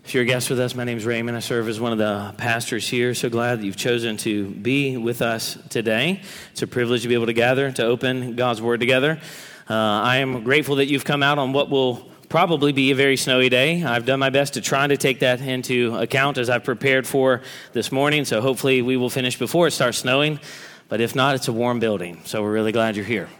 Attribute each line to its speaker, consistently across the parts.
Speaker 1: If you're a guest with us, my name is Raymond. I serve as one of the pastors here. So glad that you've chosen to be with us today. It's a privilege to be able to gather, to open God's Word together. I am grateful that you've come out on what will probably be a very snowy day. I've done my best to try to take that into account as I've prepared for this morning. So hopefully we will finish before it starts snowing. But if not, it's a warm building. So we're really glad you're here.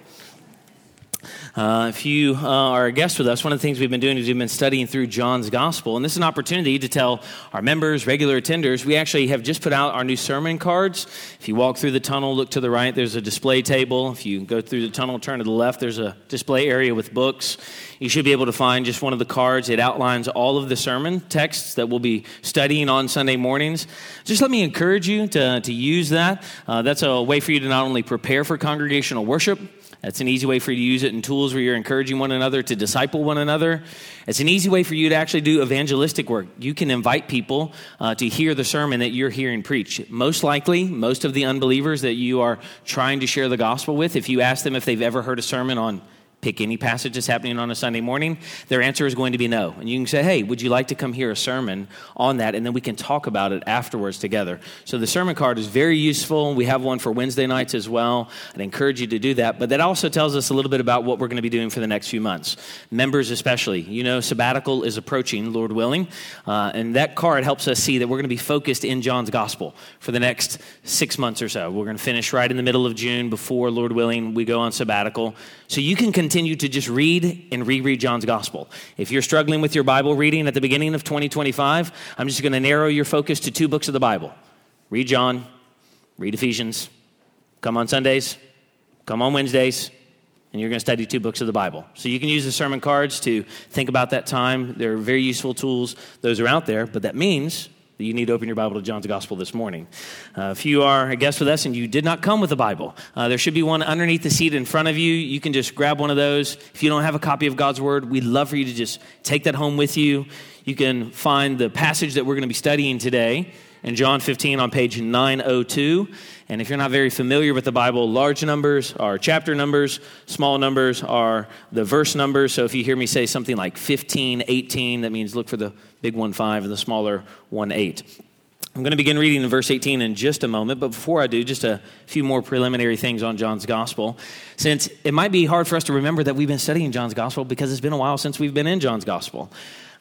Speaker 1: If you are a guest with us, one of the things we've been doing is we've been studying through John's Gospel, and this is an opportunity to tell our members, regular attenders, we actually have just put out our new sermon cards. If you walk through the tunnel, look to the right, there's a display table. If you go through the tunnel, turn to the left, there's a display area with books. You should be able to find just one of the cards. It outlines all of the sermon texts that we'll be studying on Sunday mornings. Just let me encourage you to use that. That's a way for you to not only prepare for congregational worship. That's an easy way for you to use it in tools where you're encouraging one another to disciple one another. It's an easy way for you to actually do evangelistic work. You can invite people to hear the sermon that you're hearing preached. Most likely, most of the unbelievers that you are trying to share the gospel with, if you ask them if they've ever heard a sermon on pick any passage that's happening on a Sunday morning, their answer is going to be no. And you can say, hey, would you like to come hear a sermon on that? And then we can talk about it afterwards together. So the sermon card is very useful. We have one for Wednesday nights as well. I'd encourage you to do that. But that also tells us a little bit about what we're going to be doing for the next few months. Members especially. You know, sabbatical is approaching, Lord willing. And that card helps us see that we're going to be focused in John's Gospel for the next 6 months or so. We're going to finish right in the middle of June before, Lord willing, we go on sabbatical. So you can continue to just read and reread John's Gospel. If you're struggling with your Bible reading at the beginning of 2025, I'm just going to narrow your focus to 2 books of the Bible. Read John, read Ephesians, come on Sundays, come on Wednesdays, and you're going to study 2 books of the Bible. So you can use the sermon cards to think about that time. They're very useful tools. Those are out there, but that means that you need to open your Bible to John's Gospel this morning. If you are a guest with us and you did not come with a Bible, there should be one underneath the seat in front of you. You can just grab one of those. If you don't have a copy of God's Word, we'd love for you to just take that home with you. You can find the passage that we're going to be studying today in John 15 on page 902. And if you're not very familiar with the Bible, large numbers are chapter numbers, small numbers are the verse numbers. So if you hear me say something like 15, 18, that means look for the big 1-5 and the smaller 1-8. I'm going to begin reading in verse 18 in just a moment, but before I do, just a few more preliminary things on John's Gospel. Since it might be hard for us to remember that we've been studying John's Gospel because it's been a while since we've been in John's Gospel.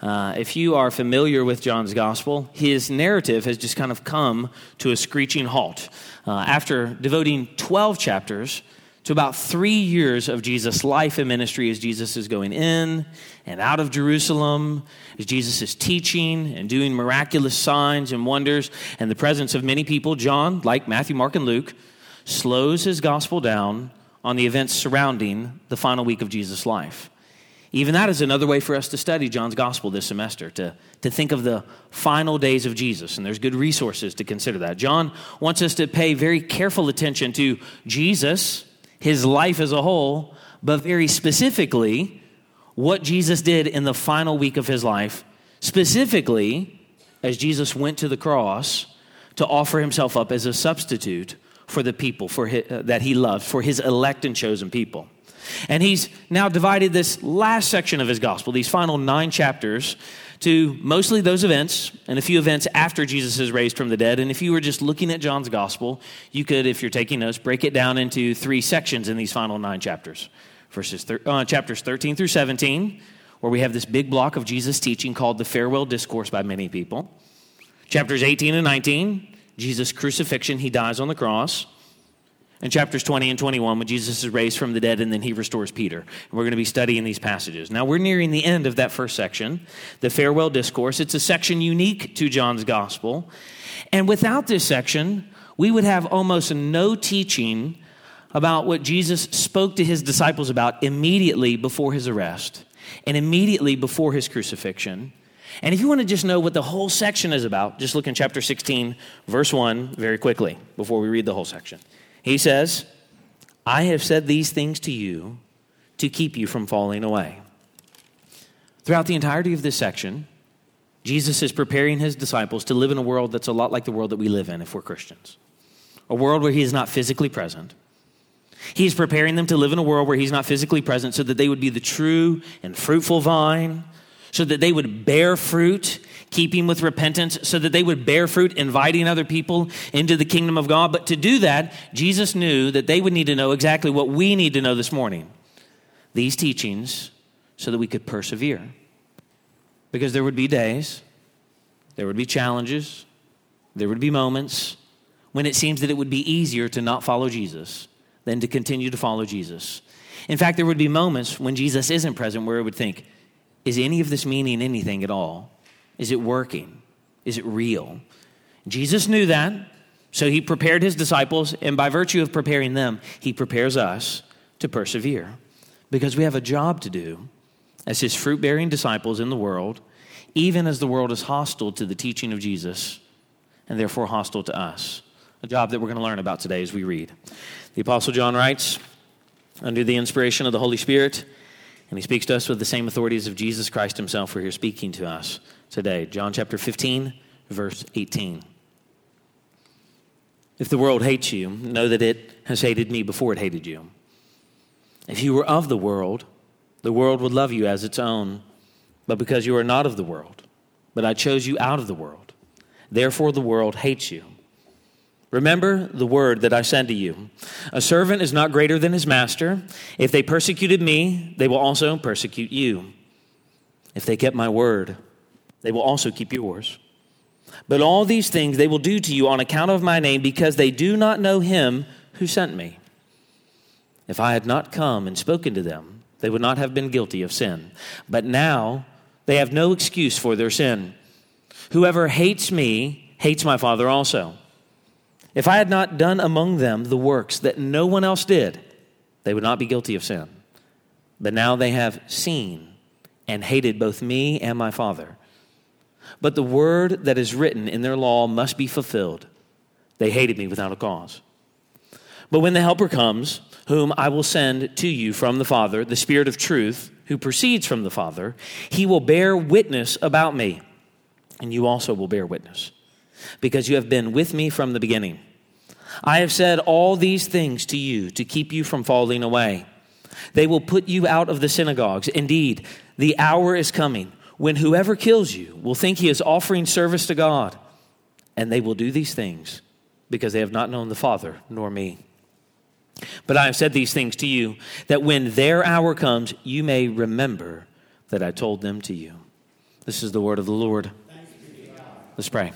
Speaker 1: If you are familiar with John's Gospel, his narrative has just kind of come to a screeching halt. After devoting 12 chapters to about 3 years of Jesus' life and ministry as Jesus is going in and out of Jerusalem, as Jesus is teaching and doing miraculous signs and wonders, and the presence of many people, John, like Matthew, Mark, and Luke, slows his gospel down on the events surrounding the final week of Jesus' life. Even that is another way for us to study John's Gospel this semester, to think of the final days of Jesus, and there's good resources to consider that. John wants us to pay very careful attention to Jesus, his life as a whole, but very specifically what Jesus did in the final week of his life, specifically as Jesus went to the cross to offer himself up as a substitute for the people that he loved, for his elect and chosen people. And he's now divided this last section of his gospel, these final 9 chapters, to mostly those events and a few events after Jesus is raised from the dead. And if you were just looking at John's gospel, you could, if you're taking notes, break it down into 3 sections in these final 9 chapters. Chapters 13 through 17, where we have this big block of Jesus' teaching called the farewell discourse by many people. Chapters 18 and 19, Jesus' crucifixion, he dies on the cross. And chapters 20 and 21, when Jesus is raised from the dead and then he restores Peter. And we're going to be studying these passages. Now, we're nearing the end of that first section, the farewell discourse. It's a section unique to John's gospel. And without this section, we would have almost no teaching about what Jesus spoke to his disciples about immediately before his arrest and immediately before his crucifixion. And if you want to just know what the whole section is about, just look in chapter 16, verse 1, very quickly, before we read the whole section. He says, I have said these things to you to keep you from falling away. Throughout the entirety of this section, Jesus is preparing his disciples to live in a world that's a lot like the world that we live in if we're Christians. A world where he is not physically present. He's preparing them to live in a world where he's not physically present so that they would be the true and fruitful vine, so that they would bear fruit, keeping with repentance, so that they would bear fruit, inviting other people into the kingdom of God. But to do that, Jesus knew that they would need to know exactly what we need to know this morning. These teachings, so that we could persevere. Because there would be days, there would be challenges, there would be moments when it seems that it would be easier to not follow Jesus than to continue to follow Jesus. In fact, there would be moments when Jesus isn't present where it would think, is any of this meaning anything at all? Is it working? Is it real? Jesus knew that, so he prepared his disciples, and by virtue of preparing them, he prepares us to persevere. Because we have a job to do as his fruit-bearing disciples in the world, even as the world is hostile to the teaching of Jesus, and therefore hostile to us. A job that we're going to learn about today as we read. The Apostle John writes, under the inspiration of the Holy Spirit, and he speaks to us with the same authorities of Jesus Christ himself, who are here speaking to us today. John chapter 15, verse 18. If the world hates you, know that it has hated me before it hated you. If you were of the world would love you as its own. But because you are not of the world, but I chose you out of the world, therefore the world hates you. Remember the word that I said to you. A servant is not greater than his master. If they persecuted me, they will also persecute you. If they kept my word, they will also keep yours. But all these things they will do to you on account of my name, because they do not know him who sent me. If I had not come and spoken to them, they would not have been guilty of sin. But now they have no excuse for their sin. Whoever hates me hates my Father also. If I had not done among them the works that no one else did, they would not be guilty of sin. But now they have seen and hated both me and my Father. But the word that is written in their law must be fulfilled. They hated me without a cause. But when the Helper comes, whom I will send to you from the Father, the Spirit of truth, who proceeds from the Father, he will bear witness about me, and you also will bear witness, because you have been with me from the beginning. I have said all these things to you to keep you from falling away. They will put you out of the synagogues. Indeed, the hour is coming when whoever kills you will think he is offering service to God, and they will do these things because they have not known the Father nor me. But I have said these things to you, that when their hour comes, you may remember that I told them to you. This is the word of the Lord. Let's pray.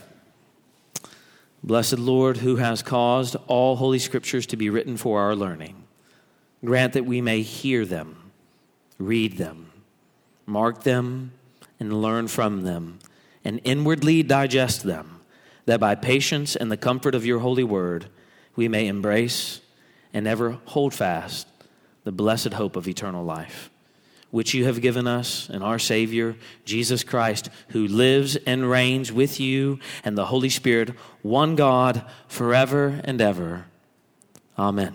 Speaker 1: Blessed Lord, who has caused all holy scriptures to be written for our learning, grant that we may hear them, read them, mark them, and learn from them, and inwardly digest them, that by patience and the comfort of your holy word, we may embrace and ever hold fast the blessed hope of eternal life, which you have given us in our Savior, Jesus Christ, who lives and reigns with you and the Holy Spirit, one God, forever and ever. Amen.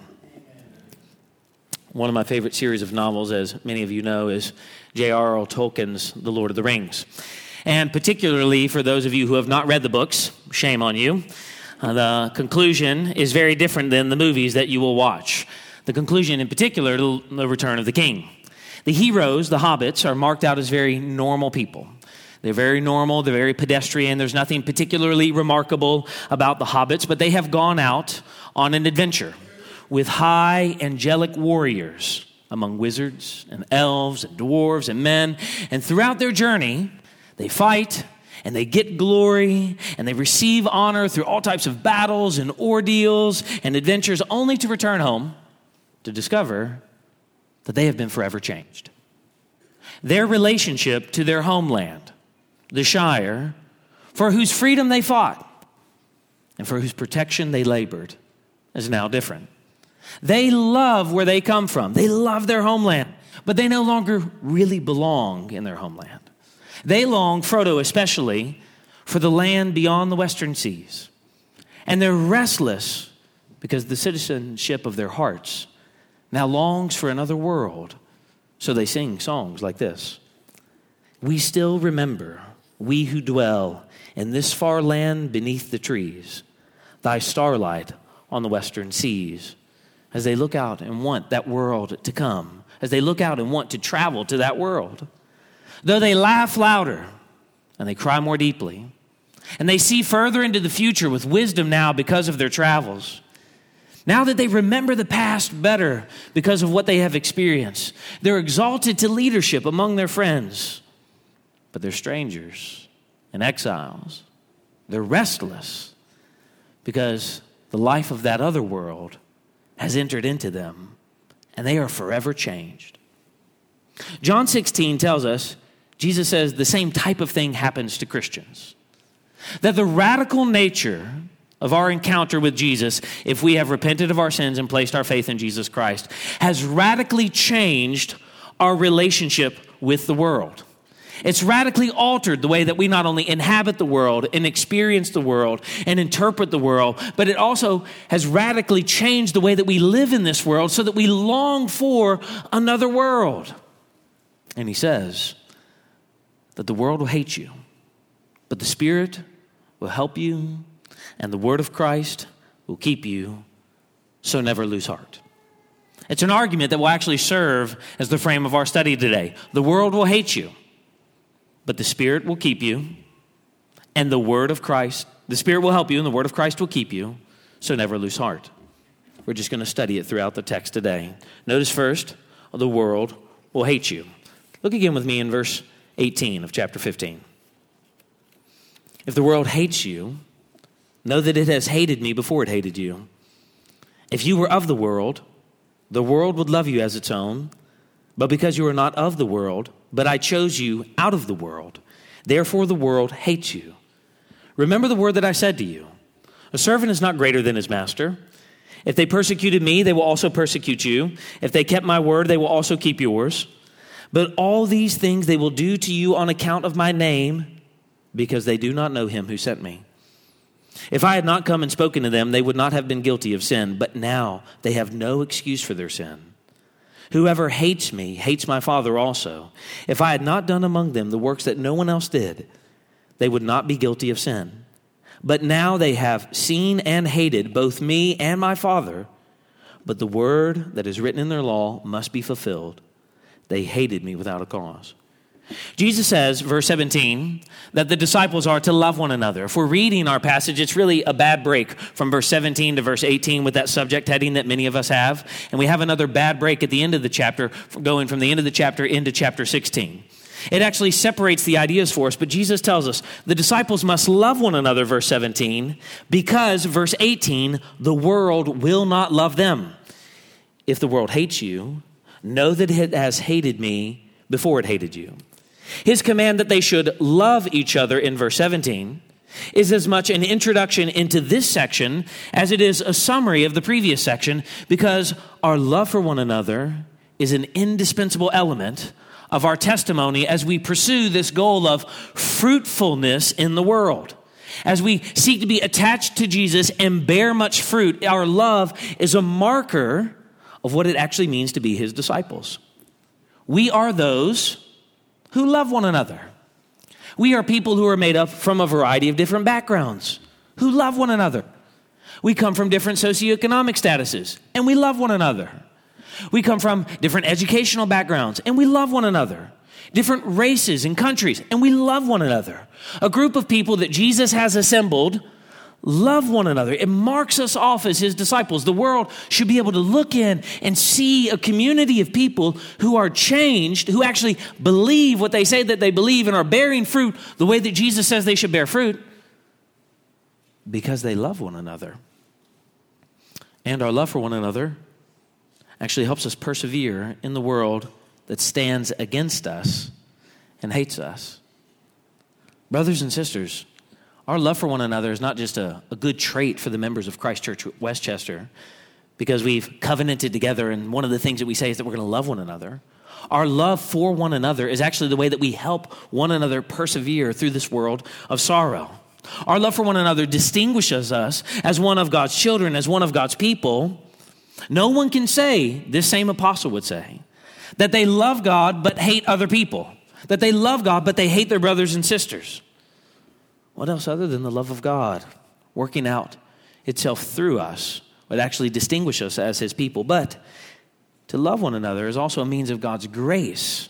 Speaker 1: One of my favorite series of novels, as many of you know, is J.R.R. Tolkien's The Lord of the Rings. And particularly for those of you who have not read the books, shame on you. The conclusion is very different than the movies that you will watch. The conclusion in particular, the Return of the King. The heroes, the hobbits, are marked out as very normal people. They're very normal, they're very pedestrian. There's nothing particularly remarkable about the hobbits, but they have gone out on an adventure with high angelic warriors among wizards and elves and dwarves and men. And throughout their journey, they fight and they get glory, and they receive honor through all types of battles and ordeals and adventures, only to return home to discover that they have been forever changed. Their relationship to their homeland, the Shire, for whose freedom they fought and for whose protection they labored, is now different. They love where they come from. They love their homeland, but they no longer really belong in their homeland. They long, Frodo especially, for the land beyond the western seas. And they're restless because the citizenship of their hearts now longs for another world. So they sing songs like this. We still remember, we who dwell in this far land beneath the trees, thy starlight on the western seas. As they look out and want that world to come, as they look out and want to travel to that world. Though they laugh louder and they cry more deeply, and they see further into the future with wisdom now because of their travels. Now that they remember the past better because of what they have experienced, they're exalted to leadership among their friends. But they're strangers and exiles. They're restless because the life of that other world has entered into them, and they are forever changed. John 16 tells us, Jesus says the same type of thing happens to Christians. That the radical nature of our encounter with Jesus, if we have repented of our sins and placed our faith in Jesus Christ, has radically changed our relationship with the world. It's radically altered the way that we not only inhabit the world and experience the world and interpret the world, but it also has radically changed the way that we live in this world so that we long for another world. And he says that the world will hate you, but the Spirit will help you, and the word of Christ will keep you, so never lose heart. It's an argument that will actually serve as the frame of our study today. The world will hate you, but the Spirit will keep you, and the word of Christ, the Spirit will help you, and the word of Christ will keep you, so never lose heart. We're just going to study it throughout the text today. Notice first, the world will hate you. Look again with me in verse 18 of chapter 15. If the world hates you, know that it has hated me before it hated you. If you were of the world would love you as its own. But because you are not of the world, but I chose you out of the world, therefore the world hates you. Remember the word that I said to you. A servant is not greater than his master. If they persecuted me, they will also persecute you. If they kept my word, they will also keep yours. But all these things they will do to you on account of my name, because they do not know him who sent me. If I had not come and spoken to them, they would not have been guilty of sin, but now they have no excuse for their sin. Whoever hates me hates my Father also. If I had not done among them the works that no one else did, they would not be guilty of sin. But now they have seen and hated both me and my Father, but the word that is written in their law must be fulfilled. They hated me without a cause. Jesus says, verse 17, that the disciples are to love one another. If we're reading our passage, it's really a bad break from verse 17 to verse 18 with that subject heading that many of us have. And we have another bad break at the end of the chapter, going from the end of the chapter into chapter 16. It actually separates the ideas for us, but Jesus tells us the disciples must love one another, verse 17, because, verse 18, the world will not love them. If the world hates you, know that it has hated me before it hated you. His command that they should love each other in verse 17 is as much an introduction into this section as it is a summary of the previous section, because our love for one another is an indispensable element of our testimony as we pursue this goal of fruitfulness in the world. As we seek to be attached to Jesus and bear much fruit, our love is a marker of what it actually means to be his disciples. We are those who love one another. We are people who are made up from a variety of different backgrounds, who love one another. We come from different socioeconomic statuses, and we love one another. We come from different educational backgrounds, and we love one another. Different races and countries, and we love one another. A group of people that Jesus has assembled love one another. It marks us off as his disciples. The world should be able to look in and see a community of people who are changed, who actually believe what they say that they believe and are bearing fruit the way that Jesus says they should bear fruit, because they love one another. And our love for one another actually helps us persevere in the world that stands against us and hates us. Brothers and sisters, our love for one another is not just a good trait for the members of Christ Church Westchester, because we've covenanted together, and one of the things that we say is that we're going to love one another. Our love for one another is actually the way that we help one another persevere through this world of sorrow. Our love for one another distinguishes us as one of God's children, as one of God's people. No one can say, this same apostle would say, that they love God but hate other people, that they love God but they hate their brothers and sisters. What else other than the love of God working out itself through us would actually distinguish us as his people? But to love one another is also a means of God's grace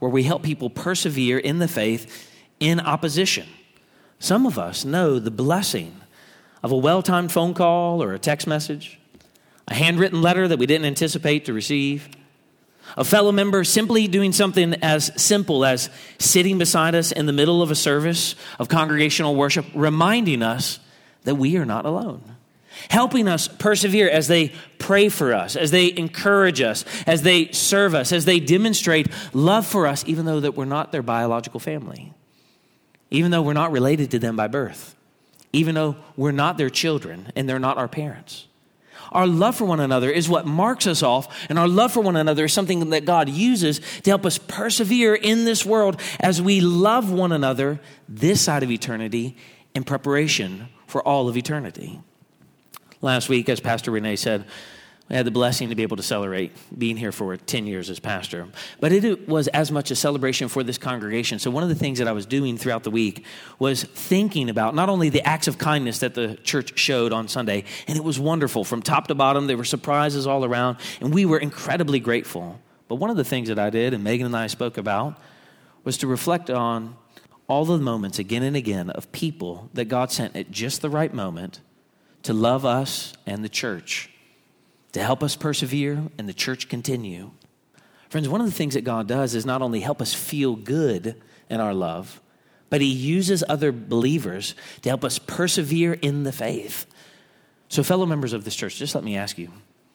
Speaker 1: where we help people persevere in the faith in opposition. Some of us know the blessing of a well-timed phone call or a text message, a handwritten letter that we didn't anticipate to receive, a fellow member simply doing something as simple as sitting beside us in the middle of a service of congregational worship, reminding us that we are not alone, helping us persevere as they pray for us, as they encourage us, as they serve us, as they demonstrate love for us, even though that we're not their biological family, even though we're not related to them by birth, even though we're not their children and they're not our parents. Our love for one another is what marks us off, and our love for one another is something that God uses to help us persevere in this world as we love one another this side of eternity in preparation for all of eternity. Last week, as Pastor Renee said, I had the blessing to be able to celebrate being here for 10 years as pastor. But it was as much a celebration for this congregation. So one of the things that I was doing throughout the week was thinking about not only the acts of kindness that the church showed on Sunday, and it was wonderful. From top to bottom, there were surprises all around, and we were incredibly grateful. But one of the things that I did, and Megan and I spoke about, was to reflect on all the moments again and again of people that God sent at just the right moment to love us and the church, to help us persevere and the church continue. Friends, one of the things that God does is not only help us feel good in our love, but he uses other believers to help us persevere in the faith. So fellow members of this church, just let me ask you,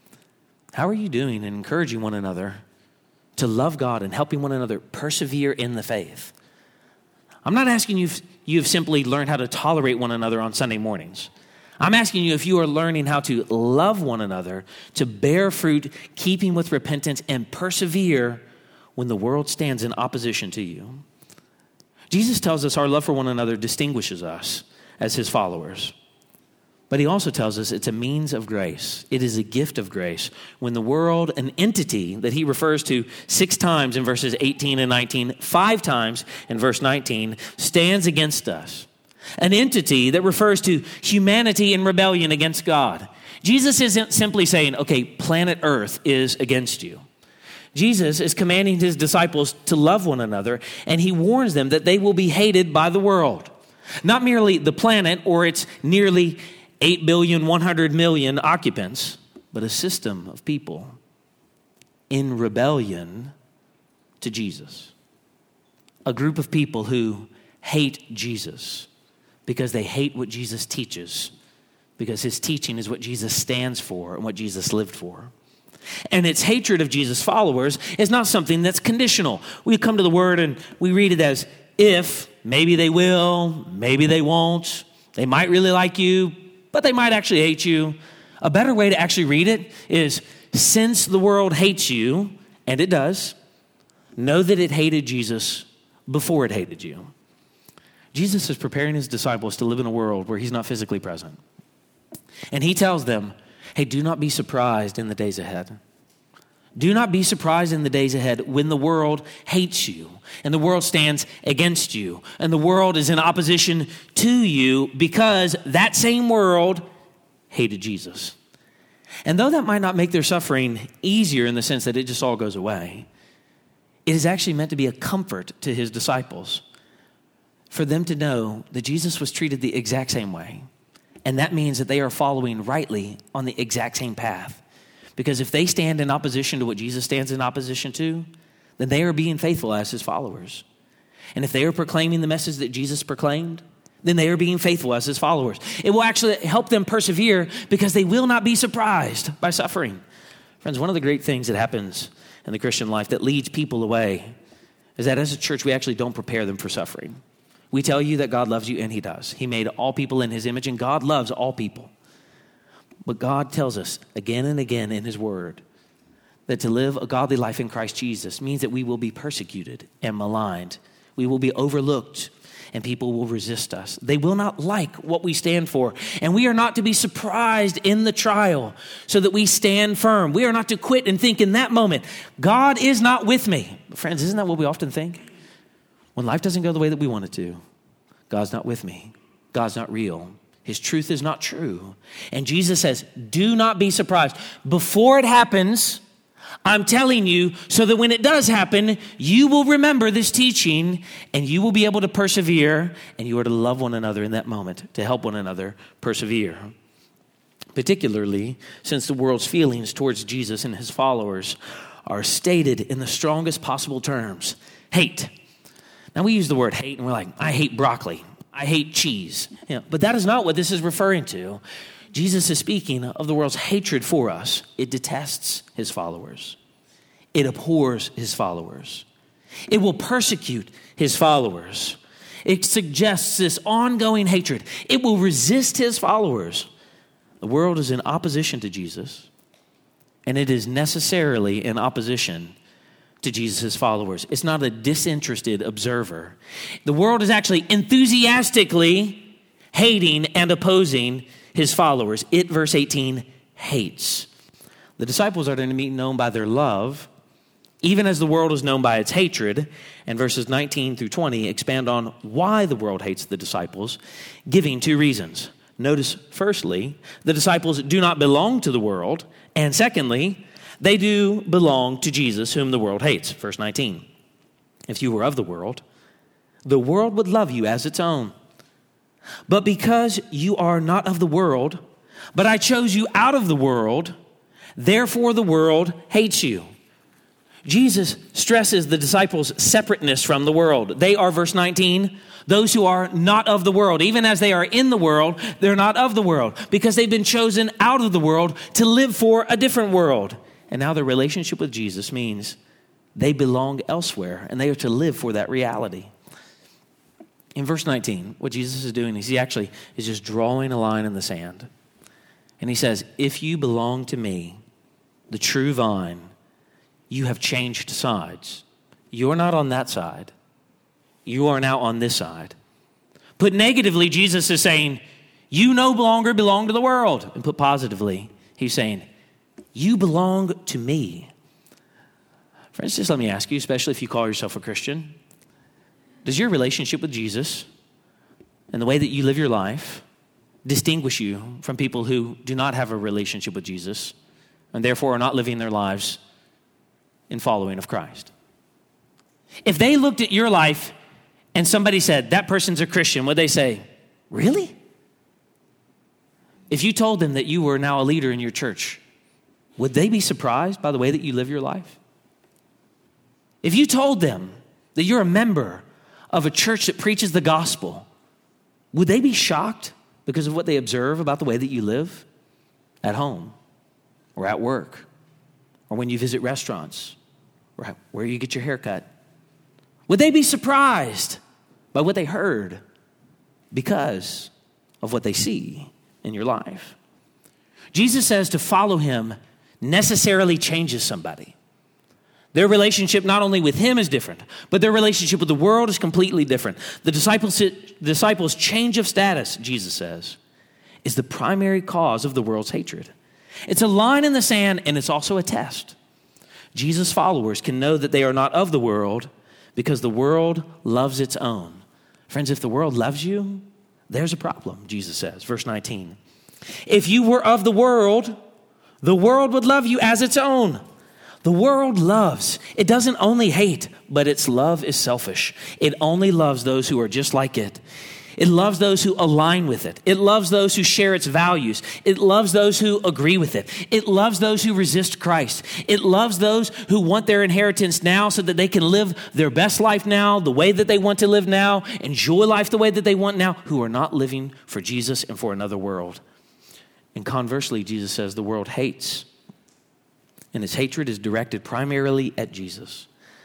Speaker 1: how are you doing in encouraging one another to love God and helping one another persevere in the faith? I'm not asking you if you've simply learned how to tolerate one another on Sunday mornings. I'm asking you if you are learning how to love one another, to bear fruit, keeping with repentance, and persevere when the world stands in opposition to you. Jesus tells us our love for one another distinguishes us as his followers. But he also tells us it's a means of grace. It is a gift of grace. When the world, an entity that he refers to 6 times in verses 18 and 19, 5 times in verse 19, stands against us. An entity that refers to humanity in rebellion against God. Jesus isn't simply saying, okay, planet Earth is against you. Jesus is commanding his disciples to love one another, and he warns them that they will be hated by the world. Not merely the planet or its nearly 8,100,000,000 occupants, but a system of people in rebellion to Jesus. A group of people who hate Jesus because they hate what Jesus teaches, because his teaching is what Jesus stands for and what Jesus lived for. And its hatred of Jesus' followers is not something that's conditional. We come to the word and we read it as if, maybe they will, maybe they won't. They might really like you, but they might actually hate you. A better way to actually read it is, since the world hates you, and it does, know that it hated Jesus before it hated you. Jesus is preparing his disciples to live in a world where he's not physically present. And he tells them, hey, do not be surprised in the days ahead. Do not be surprised in the days ahead when the world hates you and the world stands against you and the world is in opposition to you because that same world hated Jesus. And though that might not make their suffering easier in the sense that it just all goes away, it is actually meant to be a comfort to his disciples for them to know that Jesus was treated the exact same way. And that means that they are following rightly on the exact same path. Because if they stand in opposition to what Jesus stands in opposition to, then they are being faithful as his followers. And if they are proclaiming the message that Jesus proclaimed, then they are being faithful as his followers. It will actually help them persevere because they will not be surprised by suffering. Friends, one of the great things that happens in the Christian life that leads people away is that as a church, we actually don't prepare them for suffering. We tell you that God loves you, and he does. He made all people in his image, and God loves all people. But God tells us again and again in his word that to live a godly life in Christ Jesus means that we will be persecuted and maligned. We will be overlooked, and people will resist us. They will not like what we stand for, and we are not to be surprised in the trial so that we stand firm. We are not to quit and think in that moment, God is not with me. Friends, isn't that what we often think? When life doesn't go the way that we want it to, God's not with me. God's not real. His truth is not true. And Jesus says, do not be surprised. Before it happens, I'm telling you so that when it does happen, you will remember this teaching and you will be able to persevere, and you are to love one another in that moment, to help one another persevere. Particularly since the world's feelings towards Jesus and his followers are stated in the strongest possible terms. Hate. Now we use the word hate and we're like, I hate broccoli. I hate cheese. But that is not what this is referring to. Jesus is speaking of the world's hatred for us. It detests his followers. It abhors his followers. It will persecute his followers. It suggests this ongoing hatred. It will resist his followers. The world is in opposition to Jesus, and it is necessarily in opposition to Jesus' followers. It's not a disinterested observer. The world is actually enthusiastically hating and opposing his followers. It, verse 18, hates. The disciples are to be known by their love, even as the world is known by its hatred. And verses 19 through 20 expand on why the world hates the disciples, giving two reasons. Notice, firstly, the disciples do not belong to the world. And secondly, they do belong to Jesus, whom the world hates. Verse 19, if you were of the world would love you as its own. But because you are not of the world, but I chose you out of the world, therefore the world hates you. Jesus stresses the disciples' separateness from the world. They are, verse 19, those who are not of the world. Even as they are in the world, they're not of the world because they've been chosen out of the world to live for a different world. And now their relationship with Jesus means they belong elsewhere and they are to live for that reality. In verse 19, what Jesus is doing is he actually is just drawing a line in the sand. And he says, if you belong to me, the true vine, you have changed sides. You're not on that side. You are now on this side. Put negatively, Jesus is saying, you no longer belong to the world. And put positively, he's saying, you belong to me. Friends, just let me ask you, especially if you call yourself a Christian, does your relationship with Jesus and the way that you live your life distinguish you from people who do not have a relationship with Jesus and therefore are not living their lives in following of Christ? If they looked at your life and somebody said, that person's a Christian, would they say, really? If you told them that you were now a leader in your church, would they be surprised by the way that you live your life? If you told them that you're a member of a church that preaches the gospel, would they be shocked because of what they observe about the way that you live at home or at work or when you visit restaurants or where you get your hair cut? Would they be surprised by what they heard because of what they see in your life? Jesus says to follow him necessarily changes somebody. Their relationship not only with him is different, but their relationship with the world is completely different. The disciples' change of status, Jesus says, is the primary cause of the world's hatred. It's a line in the sand, and it's also a test. Jesus' followers can know that they are not of the world because the world loves its own. Friends, if the world loves you, there's a problem, Jesus says. Verse 19, if you were of the world would love you as its own. The world loves. It doesn't only hate, but its love is selfish. It only loves those who are just like it. It loves those who align with it. It loves those who share its values. It loves those who agree with it. It loves those who resist Christ. It loves those who want their inheritance now so that they can live their best life now, the way that they want to live now, enjoy life the way that they want now, who are not living for Jesus and for another world. And conversely, Jesus says the world hates, and its hatred is directed primarily at Jesus.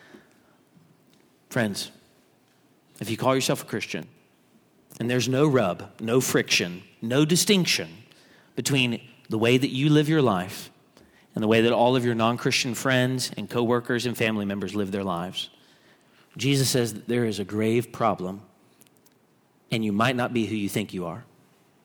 Speaker 1: Friends, if you call yourself a Christian, and there's no rub, no friction, no distinction between the way that you live your life and the way that all of your non-Christian friends and coworkers and family members live their lives, Jesus says that there is a grave problem, and you might not be who you think you are.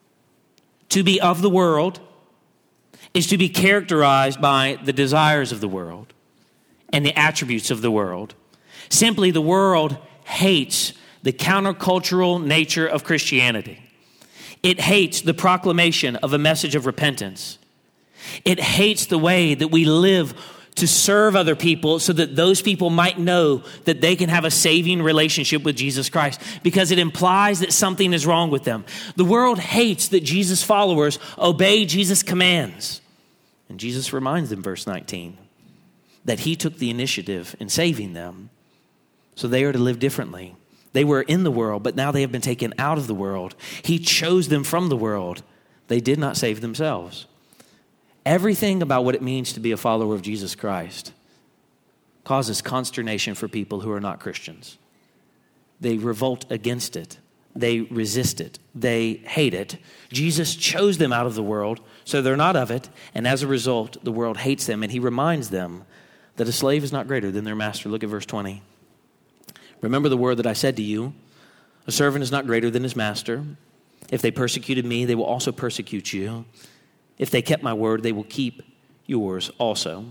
Speaker 1: To be of the world is to be characterized by the desires of the world and the attributes of the world. Simply, the world hates the countercultural nature of Christianity. It hates the proclamation of a message of repentance. It hates the way that we live to serve other people so that those people might know that they can have a saving relationship with Jesus Christ, because it implies that something is wrong with them. The world hates that Jesus' followers obey Jesus' commands. And Jesus reminds them, verse 19, that he took the initiative in saving them, so they are to live differently. They were in the world, but now they have been taken out of the world. He chose them from the world. They did not save themselves. Everything about what it means to be a follower of Jesus Christ causes consternation for people who are not Christians. They revolt against it. They resist it. They hate it. Jesus chose them out of the world, so they're not of it. And as a result, the world hates them. And he reminds them that a slave is not greater than their master. Look at verse 20. Remember the word that I said to you, a servant is not greater than his master. If they persecuted me, they will also persecute you. If they kept my word, they will keep yours also.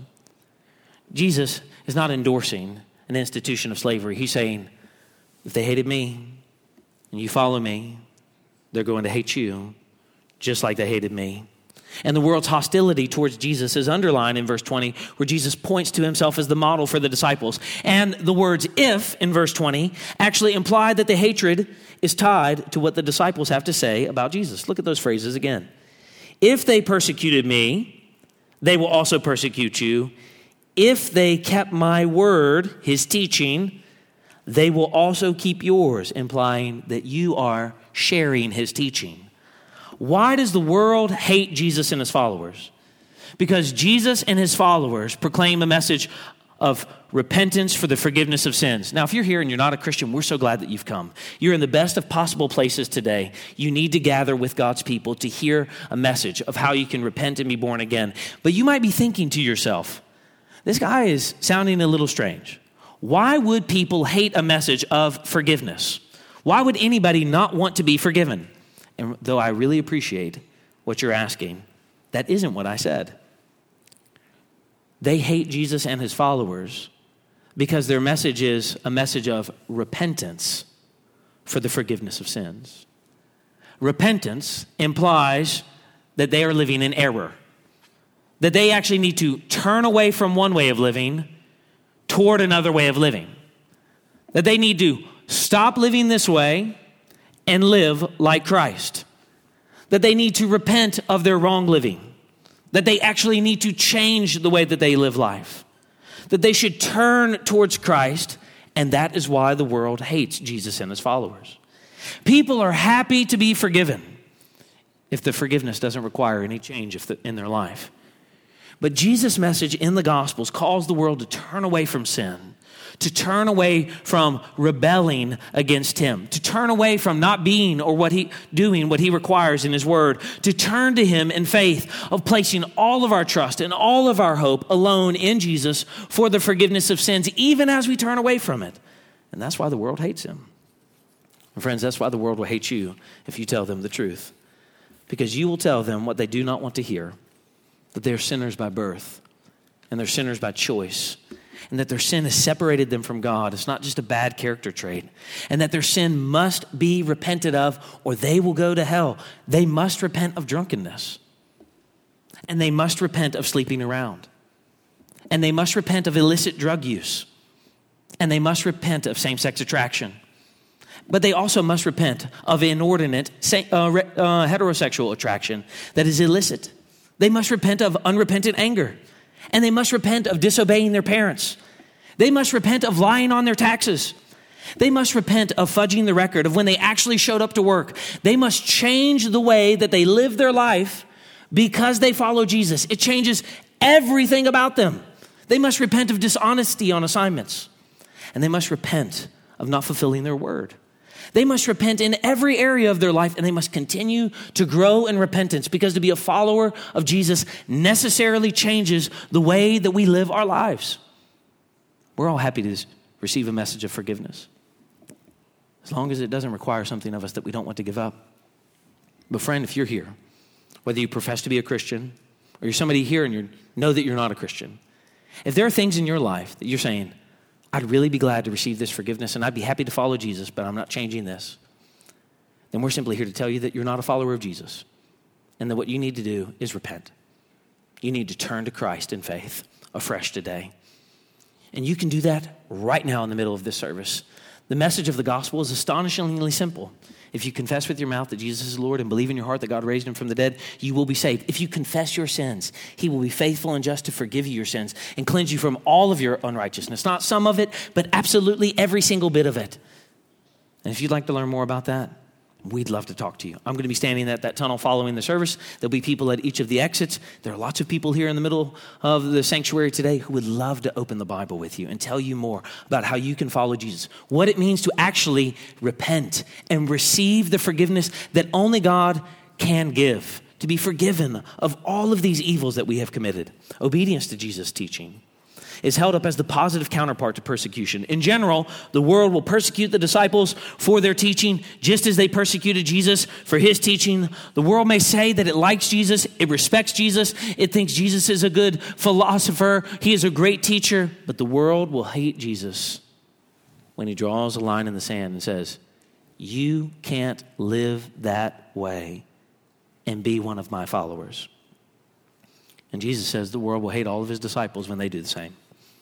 Speaker 1: Jesus is not endorsing an institution of slavery. He's saying, if they hated me and you follow me, they're going to hate you just like they hated me. And the world's hostility towards Jesus is underlined in verse 20, where Jesus points to himself as the model for the disciples. And the words if in verse 20 actually imply that the hatred is tied to what the disciples have to say about Jesus. Look at those phrases again. If they persecuted me, they will also persecute you. If they kept my word, his teaching, they will also keep yours, implying that you are sharing his teaching. Why does the world hate Jesus and his followers? Because Jesus and his followers proclaim a message of repentance for the forgiveness of sins. Now, if you're here and you're not a Christian, we're so glad that you've come. You're in the best of possible places today. You need to gather with God's people to hear a message of how you can repent and be born again. But you might be thinking to yourself, this guy is sounding a little strange. Why would people hate a message of forgiveness? Why would anybody not want to be forgiven? And though I really appreciate what you're asking, that isn't what I said. They hate Jesus and his followers because their message is a message of repentance for the forgiveness of sins. Repentance implies that they are living in error, that they actually need to turn away from one way of living toward another way of living, that they need to stop living this way and live like Christ, that they need to repent of their wrong living, that they actually need to change the way that they live life, that they should turn towards Christ, and that is why the world hates Jesus and his followers. People are happy to be forgiven if the forgiveness doesn't require any change in their life. But Jesus' message in the Gospels calls the world to turn away from sin, to turn away from rebelling against him, to turn away from not being or doing what he requires in his word, to turn to him in faith of placing all of our trust and all of our hope alone in Jesus for the forgiveness of sins, even as we turn away from it. And that's why the world hates him. And friends, that's why the world will hate you if you tell them the truth, because you will tell them what they do not want to hear, that they're sinners by birth and they're sinners by choice, and that their sin has separated them from God. It's not just a bad character trait. And that their sin must be repented of or they will go to hell. They must repent of drunkenness. And they must repent of sleeping around. And they must repent of illicit drug use. And they must repent of same-sex attraction. But they also must repent of inordinate heterosexual attraction that is illicit. They must repent of unrepentant anger. And they must repent of disobeying their parents. They must repent of lying on their taxes. They must repent of fudging the record of when they actually showed up to work. They must change the way that they live their life because they follow Jesus. It changes everything about them. They must repent of dishonesty on assignments. And they must repent of not fulfilling their word. They must repent in every area of their life, and they must continue to grow in repentance, because to be a follower of Jesus necessarily changes the way that we live our lives. We're all happy to receive a message of forgiveness, as long as it doesn't require something of us that we don't want to give up. But friend, if you're here, whether you profess to be a Christian or you're somebody here and you know that you're not a Christian, if there are things in your life that you're saying, I'd really be glad to receive this forgiveness and I'd be happy to follow Jesus, but I'm not changing this, then we're simply here to tell you that you're not a follower of Jesus and that what you need to do is repent. You need to turn to Christ in faith. afresh today. And you can do that right now in the middle of this service. The message of the gospel is astonishingly simple. If you confess with your mouth that Jesus is Lord and believe in your heart that God raised him from the dead, you will be saved. If you confess your sins, he will be faithful and just to forgive you your sins and cleanse you from all of your unrighteousness. Not some of it, but absolutely every single bit of it. And if you'd like to learn more about that, we'd love to talk to you. I'm going to be standing at that tunnel following the service. There'll be people at each of the exits. There are lots of people here in the middle of the sanctuary today who would love to open the Bible with you and tell you more about how you can follow Jesus, what it means to actually repent and receive the forgiveness that only God can give, to be forgiven of all of these evils that we have committed. Obedience to Jesus' teaching is held up as the positive counterpart to persecution. In general, the world will persecute the disciples for their teaching, just as they persecuted Jesus for his teaching. The world may say that it likes Jesus, it respects Jesus, it thinks Jesus is a good philosopher, he is a great teacher, but the world will hate Jesus when he draws a line in the sand and says, you can't live that way and be one of my followers. And Jesus says the world will hate all of his disciples when they do the same.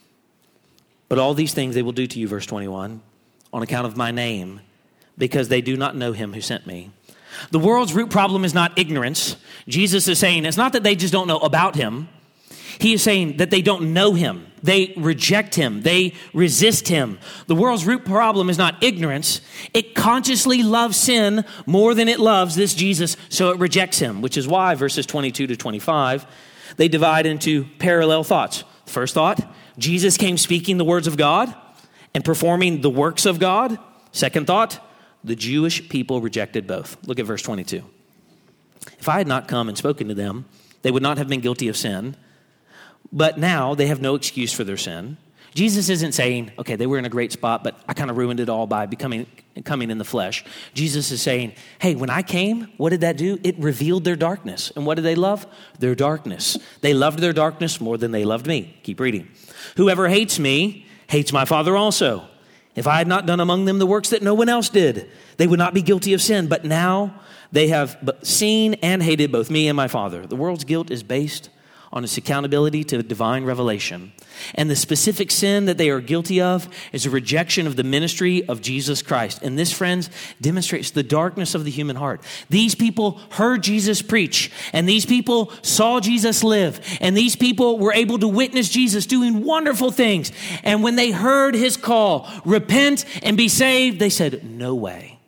Speaker 1: But all these things they will do to you, verse 21, on account of my name, because they do not know him who sent me. The world's root problem is not ignorance. Jesus is saying it's not that they just don't know about him. He is saying that they don't know him. They reject him. They resist him. The world's root problem is not ignorance. It consciously loves sin more than it loves this Jesus, so it rejects him, which is why verses 22 to 25, they divide into parallel thoughts. First thought, Jesus came speaking the words of God and performing the works of God. Second thought, the Jewish people rejected both. Look at verse 22. If I had not come and spoken to them, they would not have been guilty of sin. But now they have no excuse for their sin. Jesus isn't saying, okay, they were in a great spot, but I kind of ruined it all by coming in the flesh. Jesus is saying, hey, when I came, what did that do? It revealed their darkness. And what did they love? Their darkness. They loved their darkness more than they loved me. Keep reading. Whoever hates me hates my Father also. If I had not done among them the works that no one else did, they would not be guilty of sin. But now they have seen and hated both me and my Father. The world's guilt is based on its accountability to divine revelation. And the specific sin that they are guilty of is a rejection of the ministry of Jesus Christ. And this, friends, demonstrates the darkness of the human heart. These people heard Jesus preach, and these people saw Jesus live, and these people were able to witness Jesus doing wonderful things. And when they heard his call, repent and be saved, they said, no way,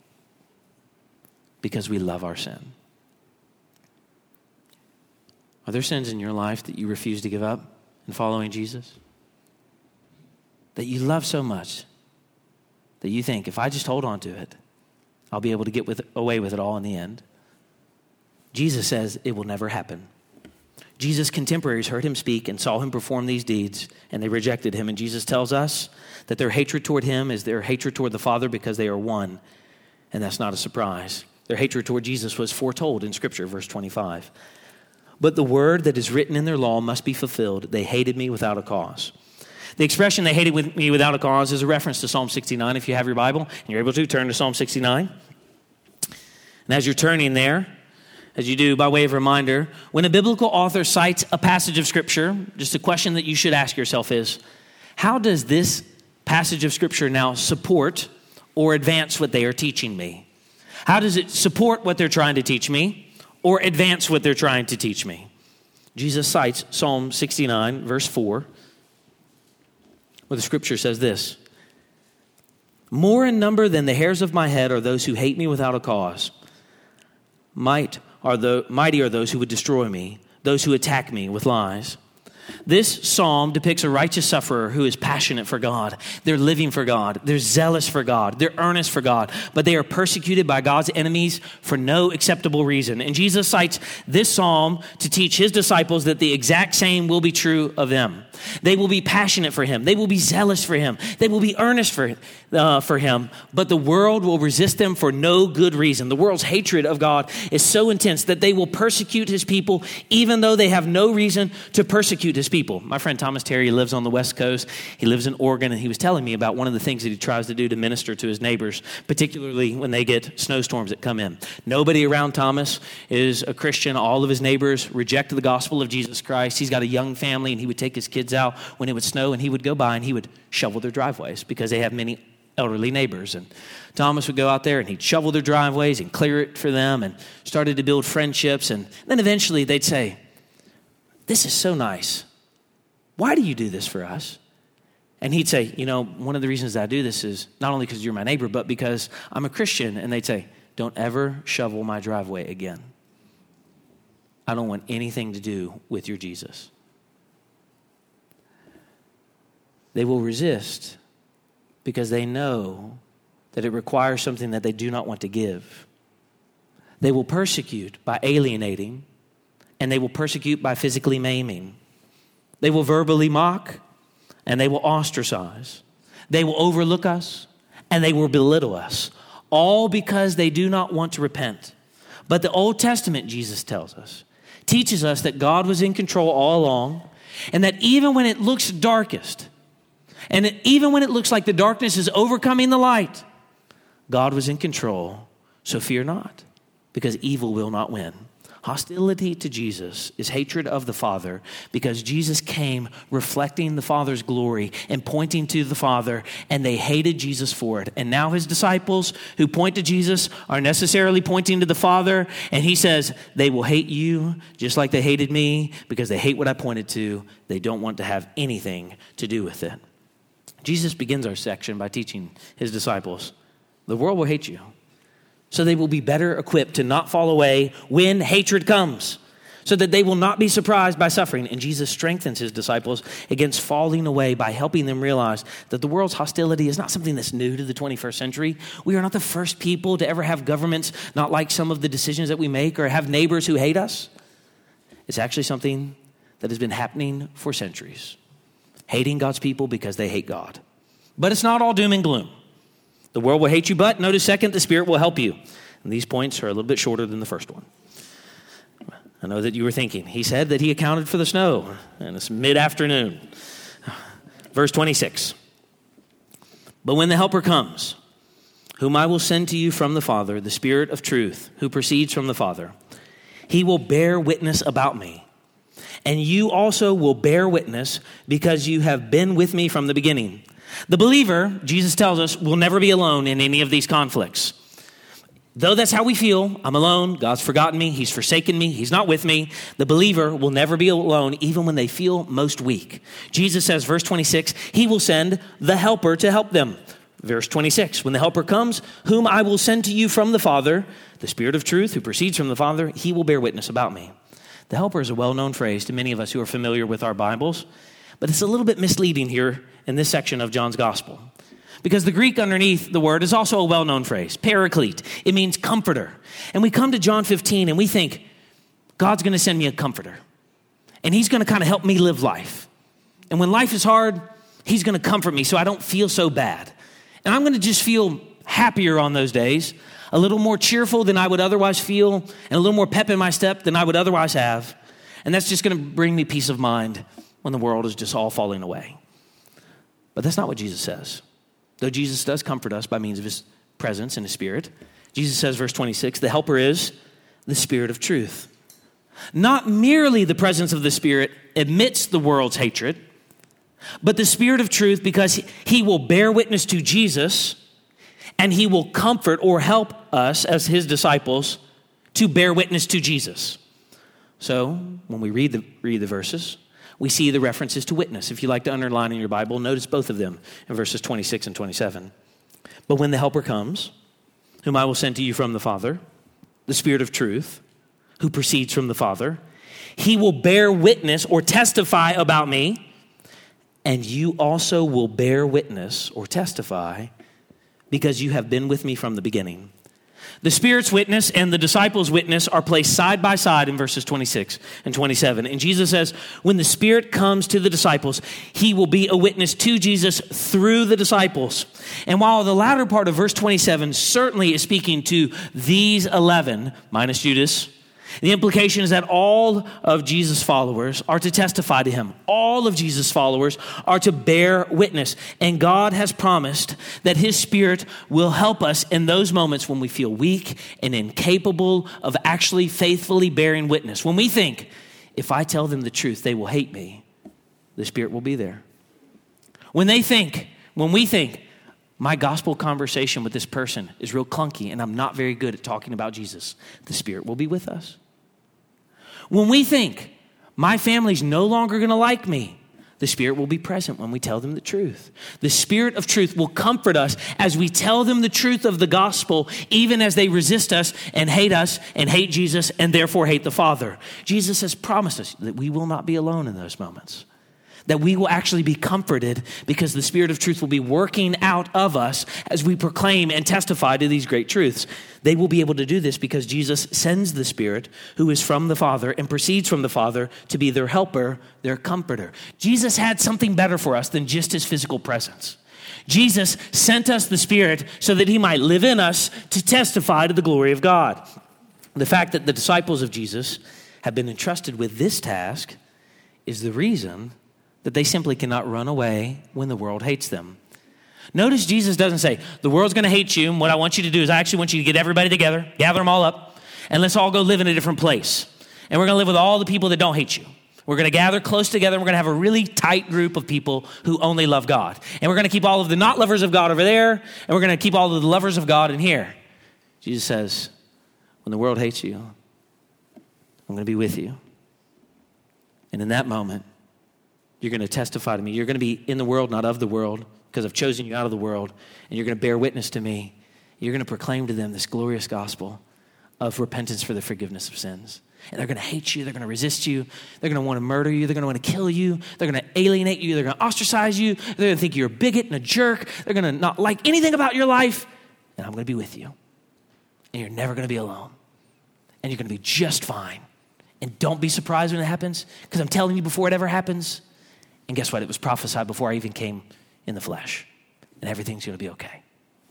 Speaker 1: because we love our sin. Are there sins in your life that you refuse to give up in following Jesus? That you love so much that you think, if I just hold on to it, I'll be able to get away with it all in the end? Jesus says it will never happen. Jesus' contemporaries heard him speak and saw him perform these deeds, and they rejected him. And Jesus tells us that their hatred toward him is their hatred toward the Father because they are one. And that's not a surprise. Their hatred toward Jesus was foretold in Scripture, verse 25. But the word that is written in their law must be fulfilled. They hated me without a cause. The expression they hated me without a cause is a reference to Psalm 69. If you have your Bible and you're able to, turn to Psalm 69. And as you're turning there, as you do by way of reminder, when a biblical author cites a passage of Scripture, just a question that you should ask yourself is, how does this passage of Scripture now support or advance what they are teaching me? How does it support what they're trying to teach me or advance what they're trying to teach me? Jesus cites Psalm 69, verse 4, where the Scripture says this: more in number than the hairs of my head are those who hate me without a cause. Mighty are those who would destroy me, those who attack me with lies. This psalm depicts a righteous sufferer who is passionate for God. They're living for God. They're zealous for God. They're earnest for God. But they are persecuted by God's enemies for no acceptable reason. And Jesus cites this psalm to teach his disciples that the exact same will be true of them. They will be passionate for him. They will be zealous for him. They will be earnest for him. But the world will resist them for no good reason. The world's hatred of God is so intense that they will persecute his people even though they have no reason to persecute his people. My friend Thomas Terry lives on the West Coast. He lives in Oregon, and he was telling me about one of the things that he tries to do to minister to his neighbors, particularly when they get snowstorms that come in. Nobody around Thomas is a Christian. All of his neighbors reject the gospel of Jesus Christ. He's got a young family, and he would take his kids out when it would snow, and he would go by and he would shovel their driveways because they have many elderly neighbors. And Thomas would go out there and he'd shovel their driveways and clear it for them and started to build friendships. And then eventually they'd say, "This is so nice. Why do you do this for us?" And he'd say, "One of the reasons I do this is not only because you're my neighbor, but because I'm a Christian." And they'd say, "Don't ever shovel my driveway again. I don't want anything to do with your Jesus." They will resist because they know that it requires something that they do not want to give. They will persecute by alienating, and they will persecute by physically maiming. They will verbally mock, and they will ostracize. They will overlook us, and they will belittle us, all because they do not want to repent. But the Old Testament, Jesus tells us, teaches us that God was in control all along, and that even when it looks darkest, and even when it looks like the darkness is overcoming the light, God was in control. So fear not, because evil will not win. Hostility to Jesus is hatred of the Father, because Jesus came reflecting the Father's glory and pointing to the Father, and they hated Jesus for it. And now his disciples who point to Jesus are necessarily pointing to the Father, and he says they will hate you just like they hated me because they hate what I pointed to. They don't want to have anything to do with it. Jesus begins our section by teaching his disciples, the world will hate you, so they will be better equipped to not fall away when hatred comes, so that they will not be surprised by suffering. And Jesus strengthens his disciples against falling away by helping them realize that the world's hostility is not something that's new to the 21st century. We are not the first people to ever have governments not like some of the decisions that we make or have neighbors who hate us. It's actually something that has been happening for centuries. Hating God's people because they hate God. But it's not all doom and gloom. The world will hate you, but notice second, the Spirit will help you. And these points are a little bit shorter than the first one. I know that you were thinking, he said that he accounted for the snow, and it's mid-afternoon. Verse 26. But when the Helper comes, whom I will send to you from the Father, the Spirit of truth, who proceeds from the Father, he will bear witness about me. And you also will bear witness because you have been with me from the beginning. The believer, Jesus tells us, will never be alone in any of these conflicts. Though that's how we feel, I'm alone, God's forgotten me, he's forsaken me, he's not with me. The believer will never be alone even when they feel most weak. Jesus says, verse 26, he will send the Helper to help them. Verse 26, when the Helper comes, whom I will send to you from the Father, the Spirit of truth who proceeds from the Father, he will bear witness about me. The Helper is a well-known phrase to many of us who are familiar with our Bibles, but it's a little bit misleading here in this section of John's Gospel. Because the Greek underneath the word is also a well-known phrase, paraclete. It means comforter. And we come to John 15 and we think, God's going to send me a comforter. And he's going to kind of help me live life. And when life is hard, he's going to comfort me so I don't feel so bad. And I'm going to just feel happier on those days, a little more cheerful than I would otherwise feel, and a little more pep in my step than I would otherwise have. And that's just going to bring me peace of mind when the world is just all falling away. But that's not what Jesus says. Though Jesus does comfort us by means of his presence and his Spirit, Jesus says, verse 26, the Helper is the Spirit of truth. Not merely the presence of the Spirit admits the world's hatred, but the Spirit of truth, because he will bear witness to Jesus, and he will comfort or help us as his disciples to bear witness to Jesus. So when we read the verses, we see the references to witness. If you like to underline in your Bible, notice both of them in verses 26 and 27. But when the Helper comes, whom I will send to you from the Father, the Spirit of truth, who proceeds from the Father, he will bear witness or testify about me, and you also will bear witness or testify because you have been with me from the beginning. The Spirit's witness and the disciples' witness are placed side by side in verses 26 and 27. And Jesus says, when the Spirit comes to the disciples, he will be a witness to Jesus through the disciples. And while the latter part of verse 27 certainly is speaking to these 11, minus Judas, The implication is that all of Jesus' followers are to testify to him. All of Jesus' followers are to bear witness. And God has promised that his Spirit will help us in those moments when we feel weak and incapable of actually faithfully bearing witness. When we think, if I tell them the truth, they will hate me, the Spirit will be there. When we think, my gospel conversation with this person is real clunky and I'm not very good at talking about Jesus, the Spirit will be with us. When we think, my family's no longer going to like me, the Spirit will be present when we tell them the truth. The Spirit of truth will comfort us as we tell them the truth of the gospel, even as they resist us and hate Jesus and therefore hate the Father. Jesus has promised us that we will not be alone in those moments, that we will actually be comforted because the Spirit of truth will be working out of us as we proclaim and testify to these great truths. They will be able to do this because Jesus sends the Spirit who is from the Father and proceeds from the Father to be their helper, their comforter. Jesus had something better for us than just his physical presence. Jesus sent us the Spirit so that he might live in us to testify to the glory of God. The fact that the disciples of Jesus have been entrusted with this task is the reason that they simply cannot run away when the world hates them. Notice Jesus doesn't say, the world's going to hate you, and what I want you to do is I actually want you to get everybody together, gather them all up, and let's all go live in a different place. And we're going to live with all the people that don't hate you. We're going to gather close together, and we're going to have a really tight group of people who only love God. And we're going to keep all of the not lovers of God over there, and we're going to keep all of the lovers of God in here. Jesus says, when the world hates you, I'm going to be with you. And in that moment, you're going to testify to me. You're going to be in the world, not of the world, because I've chosen you out of the world. And you're going to bear witness to me. You're going to proclaim to them this glorious gospel of repentance for the forgiveness of sins. And they're going to hate you. They're going to resist you. They're going to want to murder you. They're going to want to kill you. They're going to alienate you. They're going to ostracize you. They're going to think you're a bigot and a jerk. They're going to not like anything about your life. And I'm going to be with you. And you're never going to be alone. And you're going to be just fine. And don't be surprised when it happens, because I'm telling you before it ever happens. And guess what? It was prophesied before I even came in the flesh. And everything's going to be okay.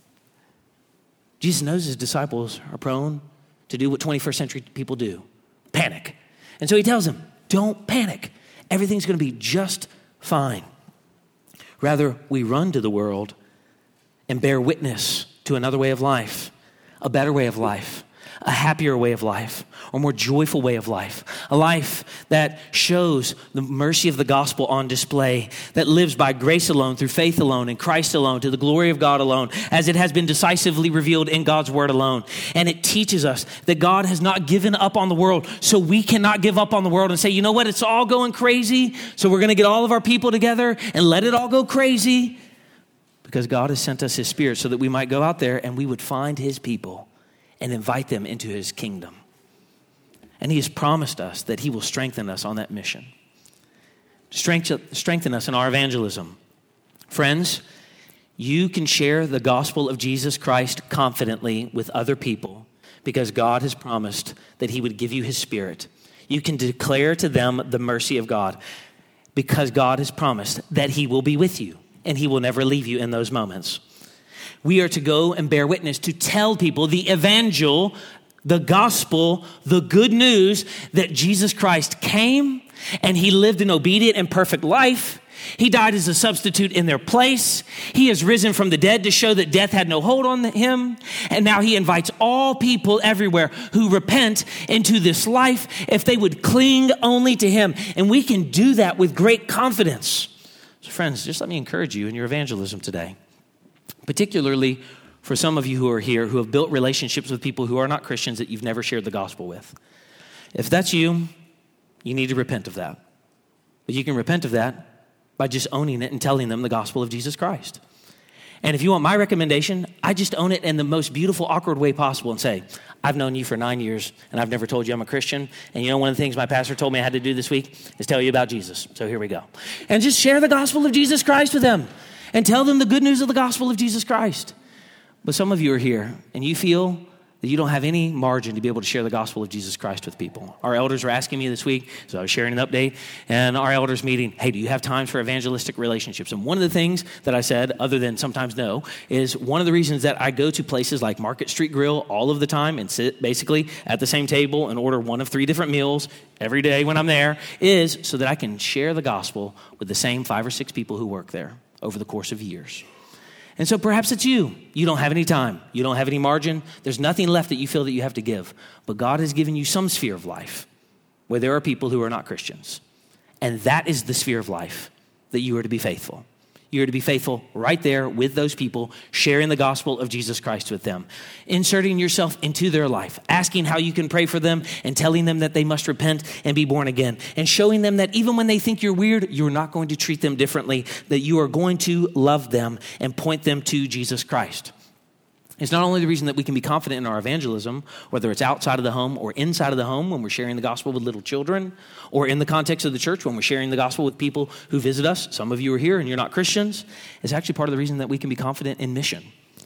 Speaker 1: Jesus knows his disciples are prone to do what 21st century people do. Panic. And so he tells them, don't panic. Everything's going to be just fine. Rather, we run to the world and bear witness to another way of life, a better way of life, a happier way of life, or more joyful way of life, a life that shows the mercy of the gospel on display, that lives by grace alone, through faith alone, in Christ alone, to the glory of God alone, as it has been decisively revealed in God's word alone. And it teaches us that God has not given up on the world, so we cannot give up on the world and say, you know what, it's all going crazy, so we're going to get all of our people together and let it all go crazy, because God has sent us his Spirit so that we might go out there and we would find his people and invite them into his kingdom. And he has promised us that he will strengthen us on that mission. Strengthen us in our evangelism. Friends, you can share the gospel of Jesus Christ confidently with other people because God has promised that he would give you his Spirit. You can declare to them the mercy of God because God has promised that he will be with you and he will never leave you in those moments. We are to go and bear witness, to tell people the evangel, the gospel, the good news that Jesus Christ came and he lived an obedient and perfect life. He died as a substitute in their place. He has risen from the dead to show that death had no hold on him. And now he invites all people everywhere who repent into this life if they would cling only to him. And we can do that with great confidence. So friends, just let me encourage you in your evangelism today. Particularly for some of you who are here who have built relationships with people who are not Christians that you've never shared the gospel with. If that's you, you need to repent of that. But you can repent of that by just owning it and telling them the gospel of Jesus Christ. And if you want my recommendation, I just own it in the most beautiful, awkward way possible and say, I've known you for 9 years and I've never told you I'm a Christian. And you know, one of the things my pastor told me I had to do this week is tell you about Jesus. So here we go. And just share the gospel of Jesus Christ with them. And tell them the good news of the gospel of Jesus Christ. But some of you are here and you feel that you don't have any margin to be able to share the gospel of Jesus Christ with people. Our elders were asking me this week, so I was sharing an update, and our elders meeting, hey, do you have time for evangelistic relationships? And one of the things that I said, other than sometimes no, is one of the reasons that I go to places like Market Street Grill all of the time and sit basically at the same table and order one of 3 different meals every day when I'm there is so that I can share the gospel with the same 5 or 6 people who work there over the course of years. And so perhaps it's you. You don't have any time. You don't have any margin. There's nothing left that you feel that you have to give. But God has given you some sphere of life where there are people who are not Christians. And that is the sphere of life that you are to be faithful. You are to be faithful right there with those people, sharing the gospel of Jesus Christ with them, inserting yourself into their life, asking how you can pray for them and telling them that they must repent and be born again, and showing them that even when they think you're weird, you're not going to treat them differently, that you are going to love them and point them to Jesus Christ. It's not only the reason that we can be confident in our evangelism, whether it's outside of the home or inside of the home when we're sharing the gospel with little children, or in the context of the church when we're sharing the gospel with people who visit us. Some of you are here and you're not Christians. It's actually part of the reason that we can be confident in mission.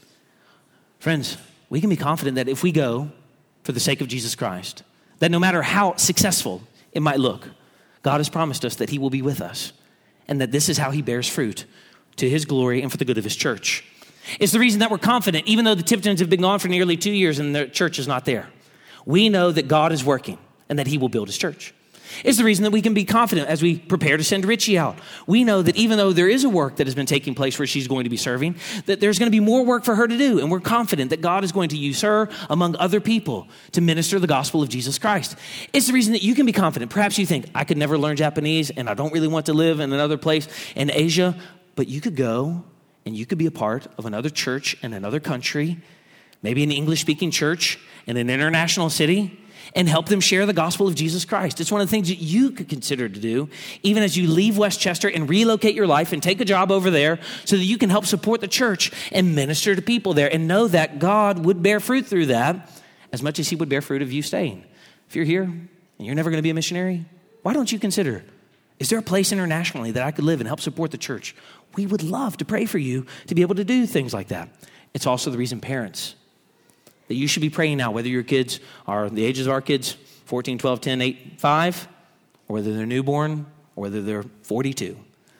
Speaker 1: Friends, we can be confident that if we go for the sake of Jesus Christ, that no matter how successful it might look, God has promised us that he will be with us and that this is how he bears fruit to his glory and for the good of his church. It's the reason that we're confident, even though the Tiptons have been gone for nearly 2 years and the church is not there. We know that God is working and that he will build his church. It's the reason that we can be confident as we prepare to send Richie out. We know that even though there is a work that has been taking place where she's going to be serving, that there's going to be more work for her to do. And we're confident that God is going to use her among other people to minister the gospel of Jesus Christ. It's the reason that you can be confident. Perhaps you think, I could never learn Japanese and I don't really want to live in another place in Asia, but you could go and you could be a part of another church in another country, maybe an English-speaking church in an international city, and help them share the gospel of Jesus Christ. It's one of the things that you could consider to do, even as you leave Westchester and relocate your life and take a job over there so that you can help support the church and minister to people there and know that God would bear fruit through that as much as he would bear fruit of you staying. If you're here and you're never going to be a missionary, why don't you consider, is there a place internationally that I could live and help support the church? We would love to pray for you to be able to do things like that. It's also the reason, parents, that you should be praying now, whether your kids are the ages of our kids, 14, 12, 10, 8, 5, or whether they're newborn, or whether they're 42.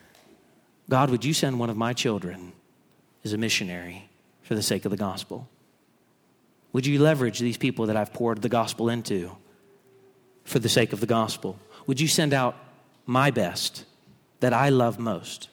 Speaker 1: God, would you send one of my children as a missionary for the sake of the gospel? Would you leverage these people that I've poured the gospel into for the sake of the gospel? Would you send out my best that I love most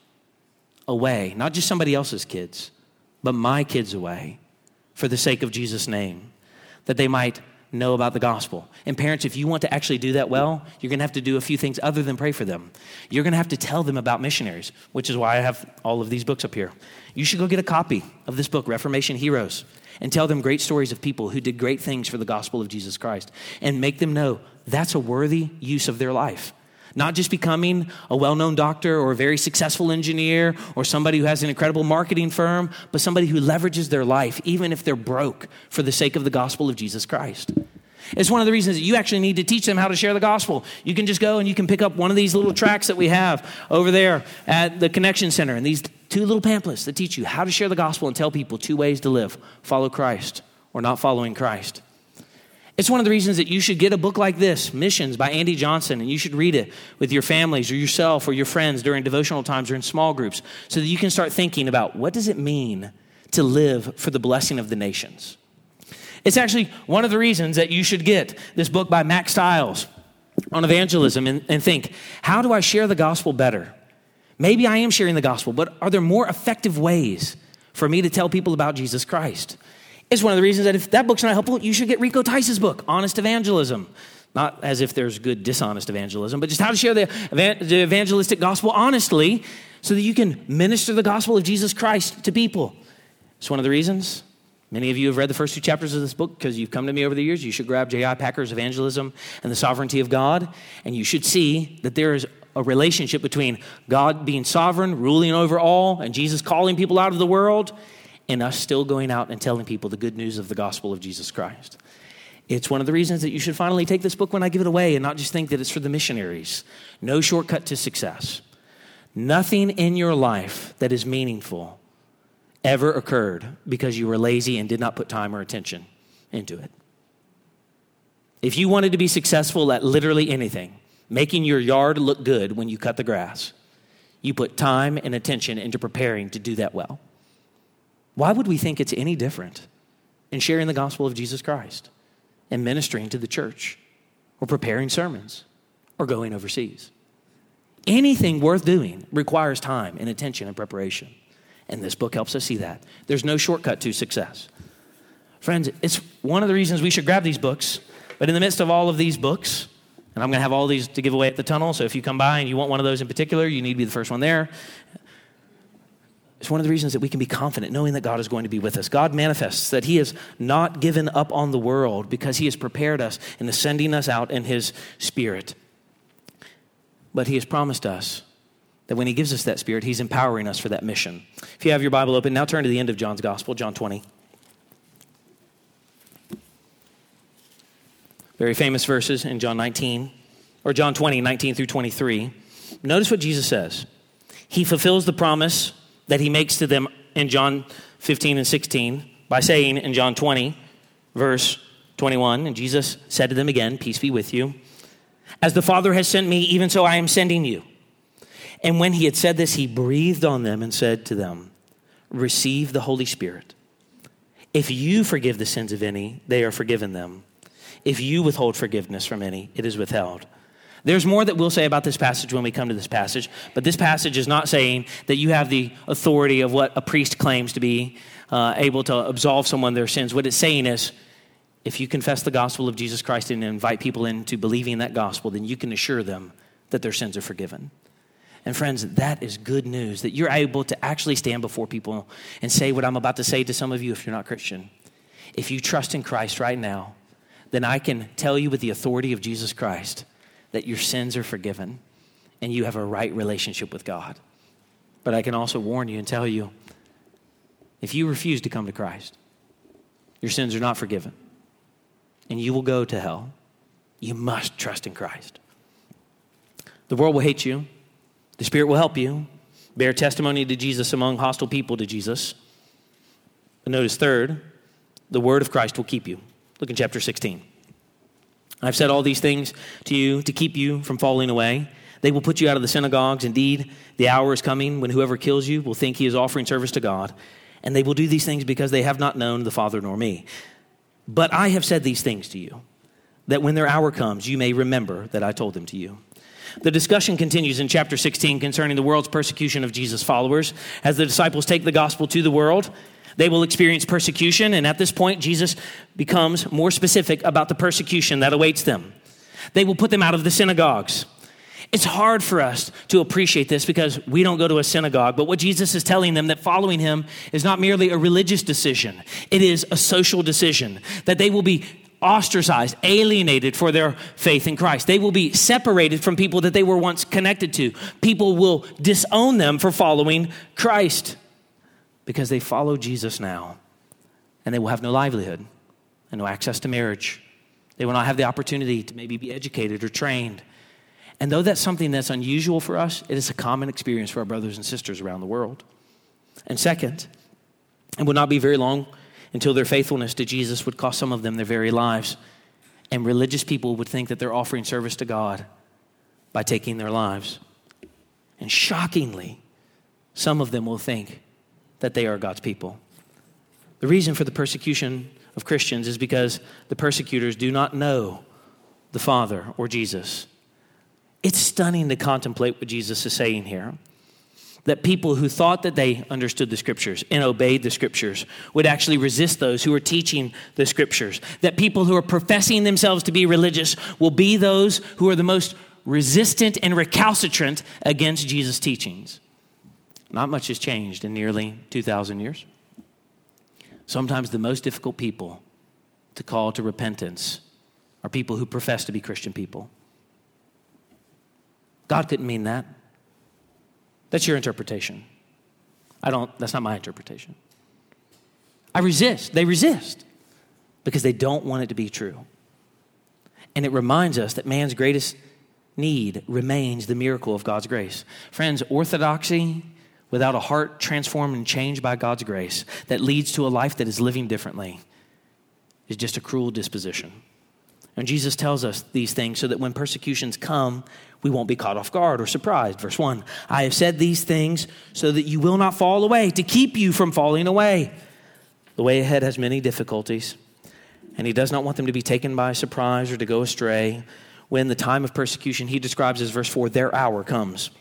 Speaker 1: away, not just somebody else's kids, but my kids away for the sake of Jesus' name, that they might know about the gospel? And parents, if you want to actually do that well, you're going to have to do a few things other than pray for them. You're going to have to tell them about missionaries, which is why I have all of these books up here. You should go get a copy of this book, Reformation Heroes, and tell them great stories of people who did great things for the gospel of Jesus Christ, and make them know that's a worthy use of their life. Not just becoming a well-known doctor or a very successful engineer or somebody who has an incredible marketing firm, but somebody who leverages their life, even if they're broke, for the sake of the gospel of Jesus Christ. It's one of the reasons that you actually need to teach them how to share the gospel. You can just go and you can pick up one of these little tracts that we have over there at the Connection Center, and these 2 little pamphlets that teach you how to share the gospel and tell people 2 ways to live: follow Christ or not following Christ. It's one of the reasons that you should get a book like this, Missions by Andy Johnson, and you should read it with your families or yourself or your friends during devotional times or in small groups so that you can start thinking about, what does it mean to live for the blessing of the nations? It's actually one of the reasons that you should get this book by Mack Stiles on evangelism and think, how do I share the gospel better? Maybe I am sharing the gospel, but are there more effective ways for me to tell people about Jesus Christ? It's one of the reasons that if that book's not helpful, you should get Rico Tice's book, Honest Evangelism. Not as if there's good dishonest evangelism, but just how to share the evangelistic gospel honestly so that you can minister the gospel of Jesus Christ to people. It's one of the reasons. Many of you have read the first 2 chapters of this book because you've come to me over the years. You should grab J.I. Packer's Evangelism and the Sovereignty of God, and you should see that there is a relationship between God being sovereign, ruling over all, and Jesus calling people out of the world, and us still going out and telling people the good news of the gospel of Jesus Christ. It's one of the reasons that you should finally take this book when I give it away and not just think that it's for the missionaries. No shortcut to success. Nothing in your life that is meaningful ever occurred because you were lazy and did not put time or attention into it. If you wanted to be successful at literally anything, making your yard look good when you cut the grass, you put time and attention into preparing to do that well. Why would we think it's any different in sharing the gospel of Jesus Christ and ministering to the church or preparing sermons or going overseas? Anything worth doing requires time and attention and preparation. And this book helps us see that. There's no shortcut to success. Friends, it's one of the reasons we should grab these books. But in the midst of all of these books, and I'm going to have all these to give away at the tunnel, so if you come by and you want one of those in particular, you need to be the first one there. It's one of the reasons that we can be confident knowing that God is going to be with us. God manifests that he has not given up on the world because he has prepared us and is sending us out in his Spirit. But he has promised us that when he gives us that Spirit, he's empowering us for that mission. If you have your Bible open, now turn to the end of John's Gospel, John 20. Very famous verses in John 19, or John 20, 19 through 23. Notice what Jesus says. He fulfills the promise that he makes to them in John 15 and 16 by saying in John 20, verse 21, and Jesus said to them again, peace be with you. As the Father has sent me, even so I am sending you. And when he had said this, he breathed on them and said to them, receive the Holy Spirit. If you forgive the sins of any, they are forgiven them. If you withhold forgiveness from any, it is withheld. There's more that we'll say about this passage when we come to this passage, but this passage is not saying that you have the authority of what a priest claims to be able to absolve someone of their sins. What it's saying is, if you confess the gospel of Jesus Christ and invite people into believing that gospel, then you can assure them that their sins are forgiven. And friends, that is good news, that you're able to actually stand before people and say what I'm about to say to some of you if you're not Christian. If you trust in Christ right now, then I can tell you with the authority of Jesus Christ that your sins are forgiven and you have a right relationship with God. But I can also warn you and tell you, if you refuse to come to Christ, your sins are not forgiven and you will go to hell. You must trust in Christ. The world will hate you. The Spirit will help you bear testimony to Jesus among hostile people to Jesus. But notice third, the word of Christ will keep you. Look in chapter 16. I've said all these things to you to keep you from falling away. They will put you out of the synagogues. Indeed, the hour is coming when whoever kills you will think he is offering service to God. And they will do these things because they have not known the Father nor me. But I have said these things to you, that when their hour comes, you may remember that I told them to you. The discussion continues in chapter 16 concerning the world's persecution of Jesus' followers. As the disciples take the gospel to the world, they will experience persecution, and at this point, Jesus becomes more specific about the persecution that awaits them. They will put them out of the synagogues. It's hard for us to appreciate this because we don't go to a synagogue, but what Jesus is telling them that following him is not merely a religious decision. It is a social decision, that they will be ostracized, alienated for their faith in Christ. They will be separated from people that they were once connected to. People will disown them for following Christ, because they follow Jesus now, and they will have no livelihood and no access to marriage. They will not have the opportunity to maybe be educated or trained. And though that's something that's unusual for us, it is a common experience for our brothers and sisters around the world. And second, it will not be very long until their faithfulness to Jesus would cost some of them their very lives. And religious people would think that they're offering service to God by taking their lives. And shockingly, some of them will think that they are God's people. The reason for the persecution of Christians is because the persecutors do not know the Father or Jesus. It's stunning to contemplate what Jesus is saying here. That people who thought that they understood the scriptures and obeyed the scriptures would actually resist those who are teaching the scriptures. That people who are professing themselves to be religious will be those who are the most resistant and recalcitrant against Jesus' teachings. Not much has changed in nearly 2,000 years. Sometimes the most difficult people to call to repentance are people who profess to be Christian people. God couldn't mean that. That's your interpretation. That's not my interpretation. They resist because they don't want it to be true. And it reminds us that man's greatest need remains the miracle of God's grace. Friends, orthodoxy without a heart transformed and changed by God's grace that leads to a life that is living differently is just a cruel disposition. And Jesus tells us these things so that when persecutions come, we won't be caught off guard or surprised. Verse 1, I have said these things so that you will not fall away, to keep you from falling away. The way ahead has many difficulties, and he does not want them to be taken by surprise or to go astray when the time of persecution he describes as verse 4, their hour comes.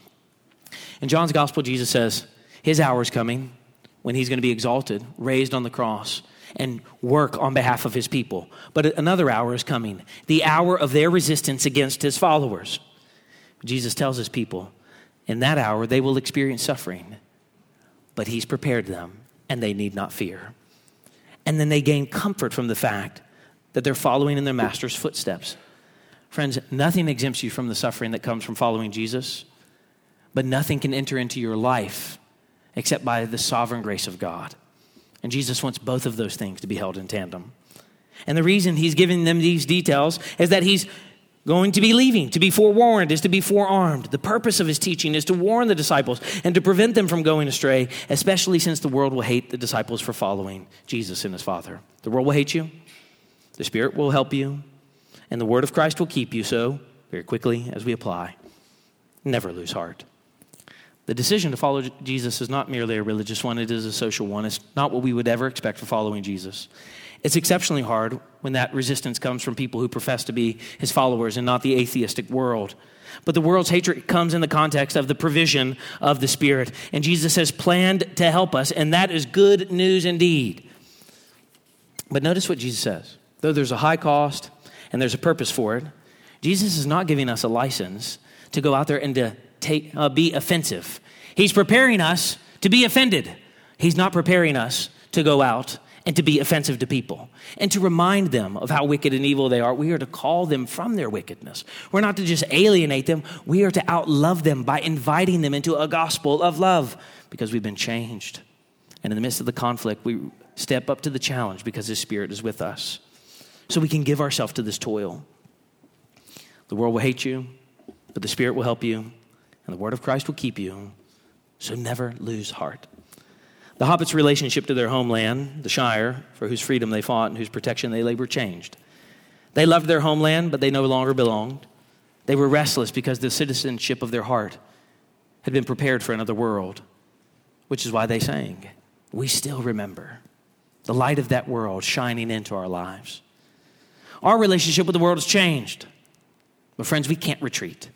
Speaker 1: In John's gospel, Jesus says his hour is coming when he's going to be exalted, raised on the cross, and work on behalf of his people. But another hour is coming, the hour of their resistance against his followers. Jesus tells his people, in that hour they will experience suffering, but he's prepared them, and they need not fear. And then they gain comfort from the fact that they're following in their master's footsteps. Friends, nothing exempts you from the suffering that comes from following Jesus, but nothing can enter into your life except by the sovereign grace of God. And Jesus wants both of those things to be held in tandem. And the reason he's giving them these details is that he's going to be leaving. To be forewarned is to be forearmed. The purpose of his teaching is to warn the disciples and to prevent them from going astray, especially since the world will hate the disciples for following Jesus and his Father. The world will hate you. The Spirit will help you. And the word of Christ will keep you. So, very quickly as we apply, never lose heart. The decision to follow Jesus is not merely a religious one. It is a social one. It's not what we would ever expect for following Jesus. It's exceptionally hard when that resistance comes from people who profess to be his followers and not the atheistic world. But the world's hatred comes in the context of the provision of the Spirit. And Jesus has planned to help us, and that is good news indeed. But notice what Jesus says. Though there's a high cost and there's a purpose for it, Jesus is not giving us a license to go out there and to be offensive. He's preparing us to be offended. He's not preparing us to go out and to be offensive to people and to remind them of how wicked and evil they are. We are to call them from their wickedness. We're not to just alienate them. We are to outlove them by inviting them into a gospel of love because we've been changed. And in the midst of the conflict, we step up to the challenge because his Spirit is with us. So we can give ourselves to this toil. The world will hate you, but the Spirit will help you, and the word of Christ will keep you. So never lose heart. The hobbits' relationship to their homeland, the Shire, for whose freedom they fought and whose protection they labored, changed. They loved their homeland, but they no longer belonged. They were restless because the citizenship of their heart had been prepared for another world, which is why they sang, "We still remember the light of that world shining into our lives." Our relationship with the world has changed. But friends, we can't retreat.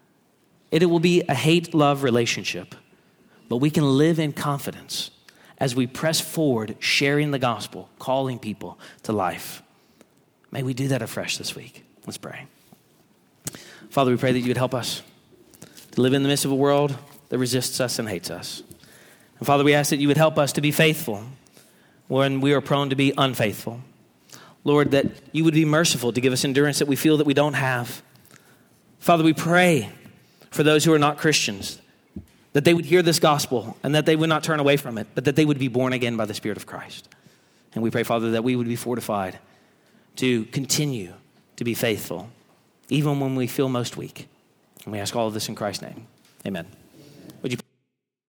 Speaker 1: It will be a hate-love relationship, but we can live in confidence as we press forward, sharing the gospel, calling people to life. May we do that afresh this week. Let's pray. Father, we pray that you would help us to live in the midst of a world that resists us and hates us. And Father, we ask that you would help us to be faithful when we are prone to be unfaithful. Lord, that you would be merciful to give us endurance that we feel that we don't have. Father, we pray for those who are not Christians, that they would hear this gospel and that they would not turn away from it, but that they would be born again by the Spirit of Christ. And we pray, Father, that we would be fortified to continue to be faithful, even when we feel most weak. And we ask all of this in Christ's name. Amen.